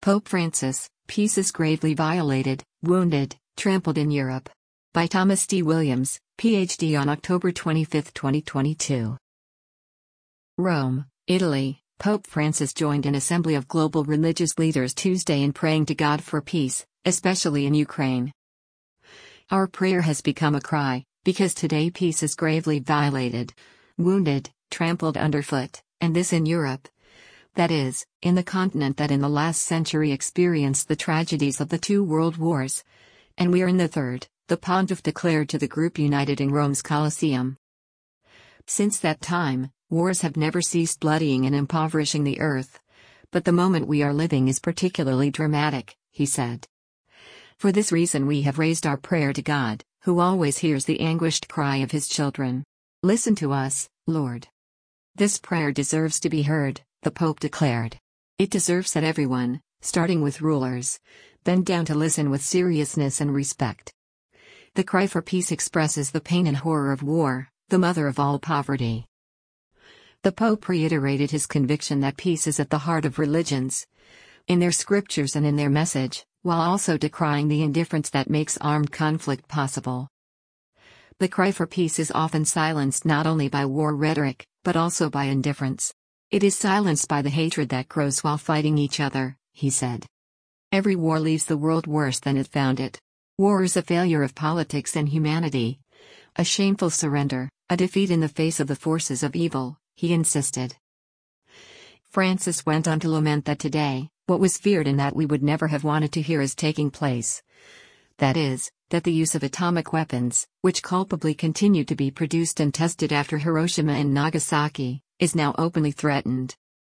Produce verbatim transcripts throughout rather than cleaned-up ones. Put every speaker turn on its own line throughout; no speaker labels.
Pope Francis, Peace is Gravely Violated, Wounded, Trampled in Europe. By Thomas D. Williams, P H D on October twenty-fifth, twenty twenty-two. Rome, Italy. Pope Francis joined an assembly of global religious leaders Tuesday in praying to God for peace, especially in Ukraine. Our prayer has become a cry, because today peace is gravely violated, wounded, trampled underfoot, and this in Europe. That is, in the continent that in the last century experienced the tragedies of the two world wars. And we are in the third, the pontiff declared to the group united in Rome's Colosseum. Since that time, wars have never ceased bloodying and impoverishing the earth. But the moment we are living is particularly dramatic, he said. For this reason we have raised our prayer to God, who always hears the anguished cry of his children. Listen to us, Lord. This prayer deserves to be heard, the Pope declared. It deserves that everyone, starting with rulers, bend down to listen with seriousness and respect. The cry for peace expresses the pain and horror of war, the mother of all poverty. The Pope reiterated his conviction that peace is at the heart of religions, in their scriptures and in their message, while also decrying the indifference that makes armed conflict possible. The cry for peace is often silenced not only by war rhetoric, but also by indifference. It is silenced by the hatred that grows while fighting each other, he said. Every war leaves the world worse than it found it. War is a failure of politics and humanity, a shameful surrender, a defeat in the face of the forces of evil, he insisted. Francis went on to lament that today, what was feared and that we would never have wanted to hear is taking place. That is, that the use of atomic weapons, which culpably continued to be produced and tested after Hiroshima and Nagasaki, is now openly threatened.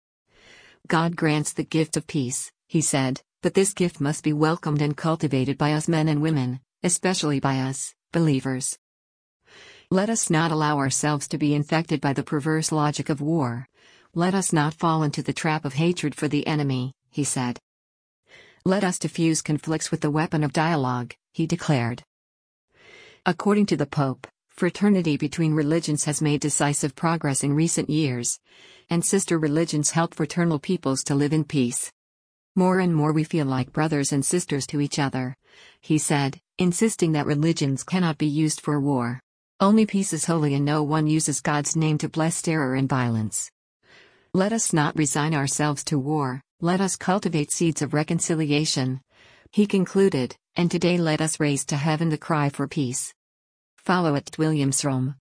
God grants the gift of peace, he said, but this gift must be welcomed and cultivated by us men and women, especially by us, believers. Let us not allow ourselves to be infected by the perverse logic of war. Let us not fall into the trap of hatred for the enemy, he said. Let us diffuse conflicts with the weapon of dialogue, he declared. According to the Pope, fraternity between religions has made decisive progress in recent years, and sister religions help fraternal peoples to live in peace. More and more we feel like brothers and sisters to each other, he said, insisting that religions cannot be used for war. Only peace is holy and no one uses God's name to bless terror and violence. Let us not resign ourselves to war, let us cultivate seeds of reconciliation, he concluded, and today let us raise to heaven the cry for peace. Follow at Williams Rome.